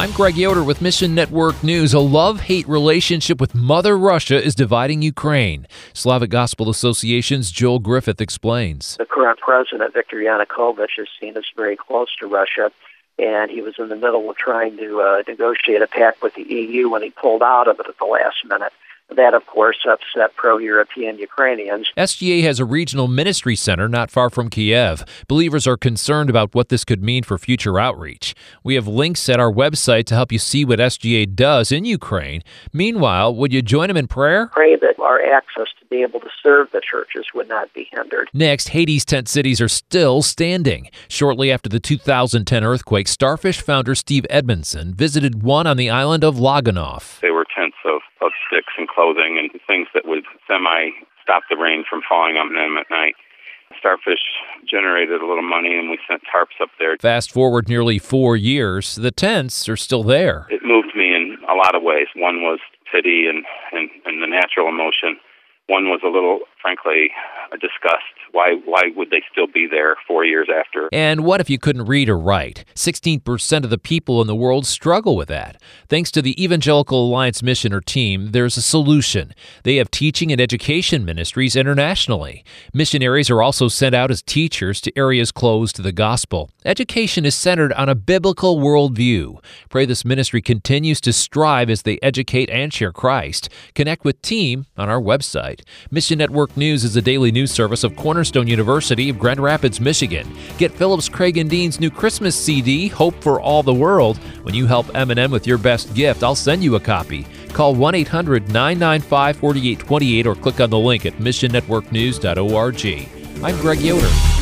I'm Greg Yoder with Mission Network News. A love-hate relationship with Mother Russia is dividing Ukraine. Slavic Gospel Association's Joel Griffith explains. The current president, Viktor Yanukovych, is seen as very close to Russia, and he was in the middle of trying to negotiate a pact with the EU when he pulled out of it at the last minute. That, of course, upset pro-European Ukrainians. SGA has a regional ministry center not far from Kiev. Believers are concerned about what this could mean for future outreach. We have links at our website to help you see what SGA does in Ukraine. Meanwhile, would you join them in prayer? Pray that our access to be able to serve the churches would not be hindered. Next, Haiti's tent cities are still standing. Shortly after the 2010 earthquake, Starfish founder Steve Edmondson visited one on the island of Laganoff. They were tents of sticks and clothing and things that would semi-stop the rain from falling on them at night. Starfish generated a little money, and we sent tarps up there. Fast forward nearly 4 years, the tents are still there. It moved me in a lot of ways. One was pity and the natural emotion. One was a little, frankly, a disgust. Why would they still be there 4 years after? And what if you couldn't read or write? 16% of the people in the world struggle with that. Thanks to the Evangelical Alliance Mission or team, there's a solution. They have teaching and education ministries internationally. Missionaries are also sent out as teachers to areas closed to the gospel. Education is centered on a biblical worldview. Pray this ministry continues to strive as they educate and share Christ. Connect with team on our website. Mission Network News is a daily news service of Cornerstone University of Grand Rapids, Michigan. Get Phillips Craig and Dean's new Christmas CD, Hope for All the World. When you help M&M with your best gift, I'll send you a copy. Call 1-800-995-4828 or click on the link at missionnetworknews.org. I'm Greg Yoder.